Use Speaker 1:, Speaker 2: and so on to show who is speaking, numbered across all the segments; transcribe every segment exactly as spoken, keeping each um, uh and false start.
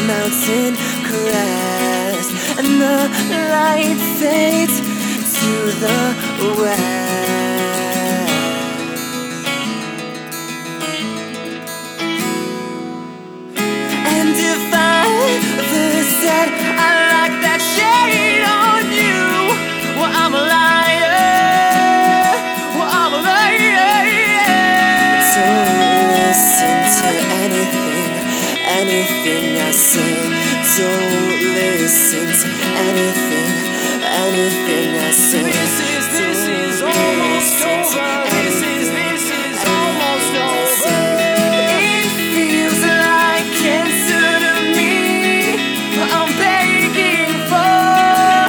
Speaker 1: mountain crest, and the light fades to the west. And if I ever said I like that shade on you, well, I'm a liar. Well, I'm a liar. Don't listen to anything, anything I say. Don't listen to anything, anything I say.
Speaker 2: This is, this is almost over. This is, this is almost over.
Speaker 1: It feels like cancer to me. I'm begging for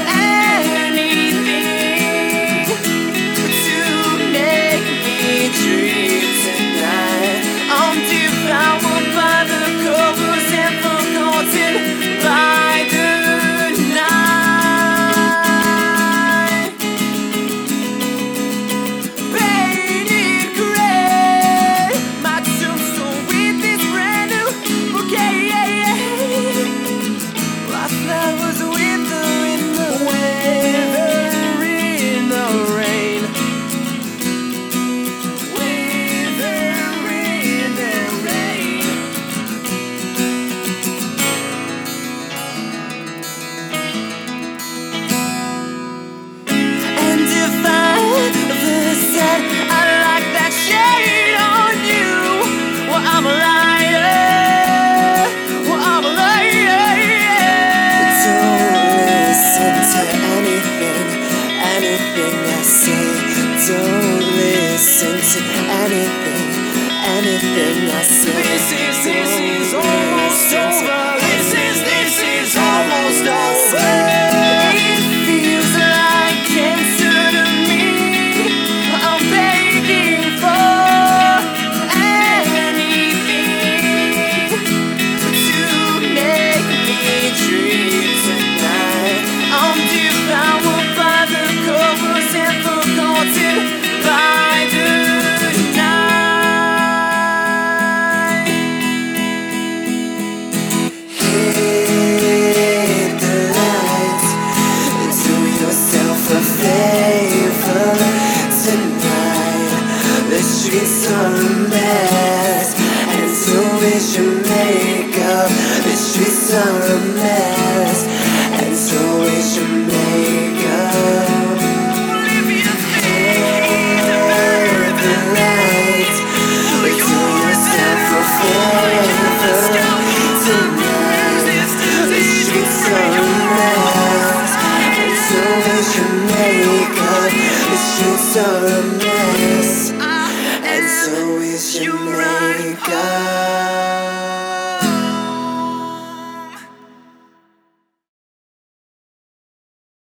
Speaker 1: anything to make me dream tonight. I'm devoured by the covers and forgotten by the night. Painted gray, my tombstone with this brand new bouquet. My flowers wither in the
Speaker 2: Wither in the rain.
Speaker 1: wither in the rain. And if I ever said I like that shade on you, well, I'm a liar. Well, I'm a liar. Don't listen to anything, anything I say. Don't listen to anything, anything I say.
Speaker 2: This is, this is almost over. This is, this is almost over.
Speaker 1: It feels like cancer to me. I'm begging for anything to make me dream tonight. I'm devoured by the covers and forgotten by the night. Hit the lights, do yourself a favor tonight. The streets are a mess, and so is your makeup. The streets are a mess, and so is your makeup. Hit the lights, do yourself a favor tonight. The streets are a mess, and so is your makeup. The streets are a mess, and so is your makeup.